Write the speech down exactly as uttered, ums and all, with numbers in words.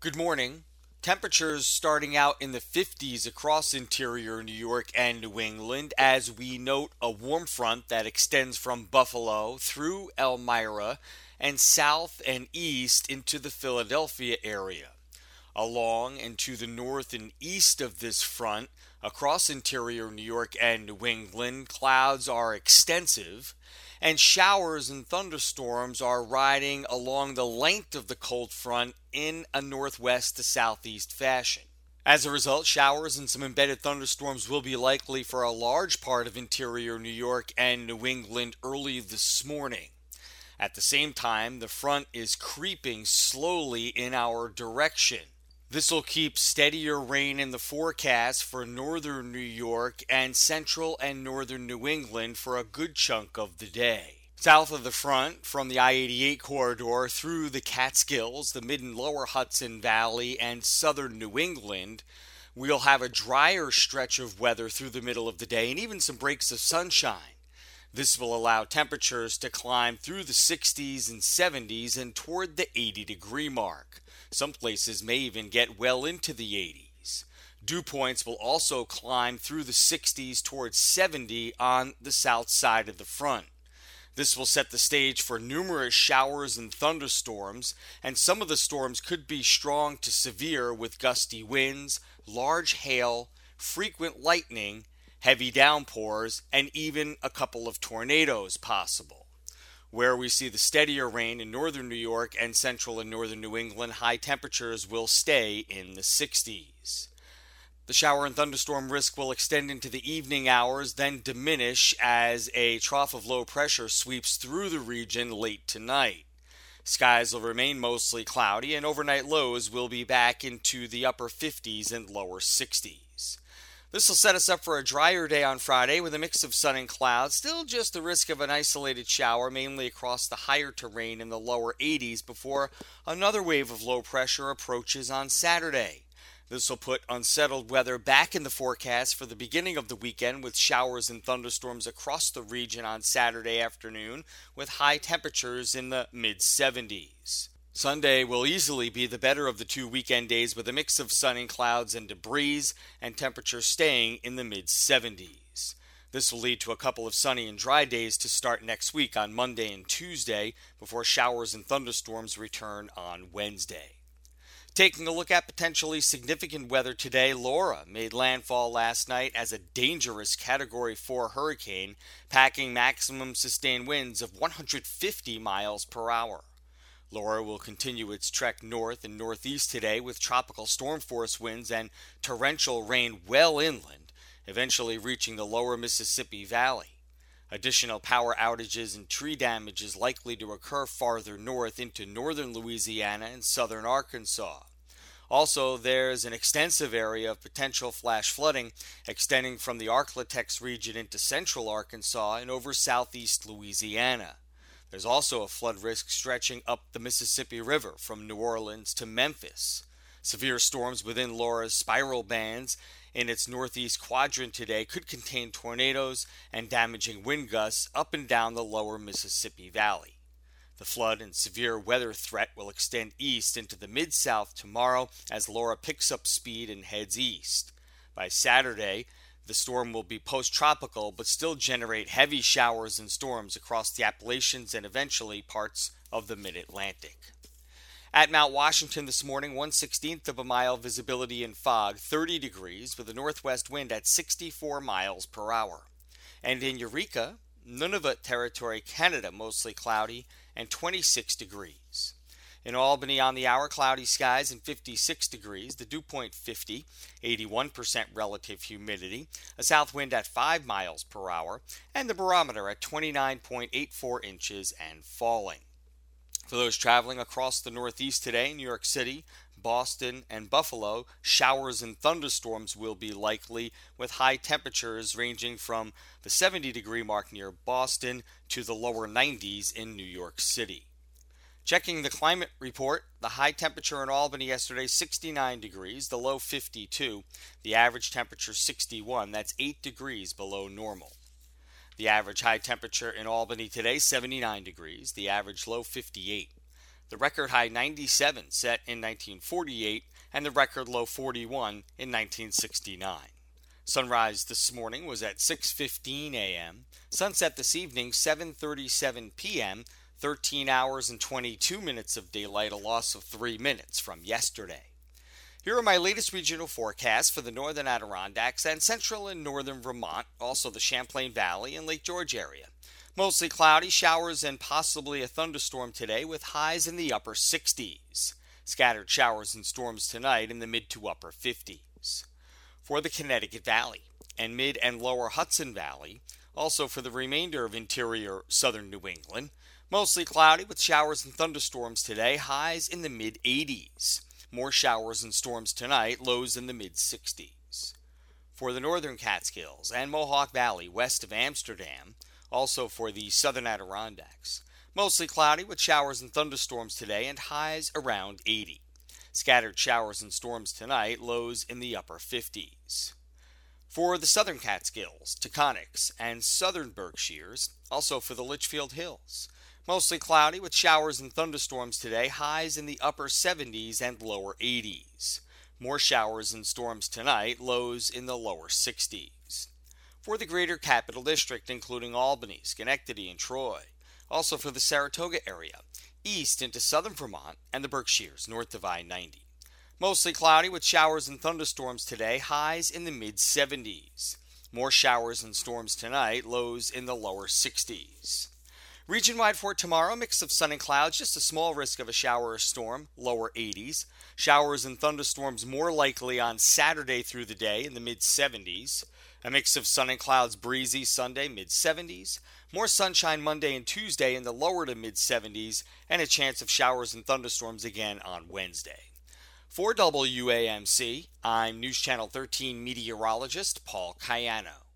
Good morning. Temperatures starting out in the fifties across interior New York and New England as we note a warm front that extends from Buffalo through Elmira and south and east into the Philadelphia area. Along and to the north and east of this front, across interior New York and New England, clouds are extensive, and showers and thunderstorms are riding along the length of the cold front in a northwest to southeast fashion. As a result, showers and some embedded thunderstorms will be likely for a large part of interior New York and New England early this morning. At the same time, the front is creeping slowly in our direction. This will keep steadier rain in the forecast for northern New York and central and northern New England for a good chunk of the day. South of the front, from the I eighty-eight corridor through the Catskills, the mid and lower Hudson Valley, and southern New England, we'll have a drier stretch of weather through the middle of the day and even some breaks of sunshine. This will allow temperatures to climb through the sixties and seventies and toward the eighty degree mark. Some places may even get well into the eighties. Dew points will also climb through the sixties towards seventy on the south side of the front. This will set the stage for numerous showers and thunderstorms, and some of the storms could be strong to severe with gusty winds, large hail, frequent lightning, heavy downpours, and even a couple of tornadoes possible. Where we see the steadier rain in northern New York and central and northern New England, high temperatures will stay in the sixties. The shower and thunderstorm risk will extend into the evening hours, then diminish as a trough of low pressure sweeps through the region late tonight. Skies will remain mostly cloudy, and overnight lows will be back into the upper fifties and lower sixties. This will set us up for a drier day on Friday with a mix of sun and clouds, still just the risk of an isolated shower, mainly across the higher terrain in the lower eighties before another wave of low pressure approaches on Saturday. This will put unsettled weather back in the forecast for the beginning of the weekend with showers and thunderstorms across the region on Saturday afternoon with high temperatures in the mid seventies. Sunday will easily be the better of the two weekend days with a mix of sun and clouds and debris and temperatures staying in the mid seventies. This will lead to a couple of sunny and dry days to start next week on Monday and Tuesday before showers and thunderstorms return on Wednesday. Taking a look at potentially significant weather today, Laura made landfall last night as a dangerous Category four hurricane, packing maximum sustained winds of one hundred fifty miles per hour. Laura will continue its trek north and northeast today with tropical storm force winds and torrential rain well inland, eventually reaching the lower Mississippi Valley. Additional power outages and tree damage is likely to occur farther north into northern Louisiana and southern Arkansas. Also, there's an extensive area of potential flash flooding extending from the Arklatex region into central Arkansas and over southeast Louisiana. There's also a flood risk stretching up the Mississippi River from New Orleans to Memphis. Severe storms within Laura's spiral bands in its northeast quadrant today could contain tornadoes and damaging wind gusts up and down the lower Mississippi Valley. The flood and severe weather threat will extend east into the mid-south tomorrow as Laura picks up speed and heads east. By Saturday, the storm will be post-tropical but still generate heavy showers and storms across the Appalachians and eventually parts of the mid-Atlantic. At Mount Washington this morning, one sixteenth of a mile visibility in fog, thirty degrees, with a northwest wind at sixty-four miles per hour. And in Eureka, Nunavut Territory, Canada, mostly cloudy and twenty-six degrees. In Albany on the hour, cloudy skies and fifty-six degrees, the dew point fifty, eighty-one percent relative humidity, a south wind at five miles per hour, and the barometer at twenty-nine point eight four inches and falling. For those traveling across the Northeast today, New York City, Boston, and Buffalo, showers and thunderstorms will be likely with high temperatures ranging from the seventy degree mark near Boston to the lower nineties in New York City. Checking the climate report, the high temperature in Albany yesterday, sixty-nine degrees, the low fifty-two, the average temperature sixty-one, that's eight degrees below normal. The average high temperature in Albany today, seventy-nine degrees, the average low fifty-eight. the record high ninety-seven set in nineteen forty-eight, and the record low forty-one in nineteen sixty-nine. Sunrise this morning was at six fifteen a.m., sunset this evening seven thirty-seven p.m., thirteen hours and twenty-two minutes of daylight, a loss of three minutes from yesterday. Here are my latest regional forecasts for the northern Adirondacks and central and northern Vermont, also the Champlain Valley and Lake George area. Mostly cloudy, showers, and possibly a thunderstorm today with highs in the upper sixties. Scattered showers and storms tonight in the mid to upper fifties. For the Connecticut Valley and mid and lower Hudson Valley, also for the remainder of interior southern New England, mostly cloudy with showers and thunderstorms today, highs in the mid eighties. More showers and storms tonight, lows in the mid sixties. For the northern Catskills and Mohawk Valley west of Amsterdam, also for the southern Adirondacks, mostly cloudy with showers and thunderstorms today and highs around eighty. Scattered showers and storms tonight, lows in the upper fifties. For the southern Catskills, Taconics, and southern Berkshires, also for the Litchfield Hills, mostly cloudy with showers and thunderstorms today, highs in the upper seventies and lower eighties. More showers and storms tonight, lows in the lower sixties. For the greater Capital District, including Albany, Schenectady, and Troy, also for the Saratoga area, east into southern Vermont and the Berkshires north of I ninety. Mostly cloudy with showers and thunderstorms today, highs in the mid seventies. More showers and storms tonight, lows in the lower sixties. Region-wide for tomorrow, mix of sun and clouds, just a small risk of a shower or storm, lower eighties. Showers and thunderstorms more likely on Saturday through the day in the mid seventies. A mix of sun and clouds, breezy Sunday, mid seventies. More sunshine Monday and Tuesday in the lower to mid seventies, and a chance of showers and thunderstorms again on Wednesday. For W A M C, I'm News Channel thirteen meteorologist Paul Cayano.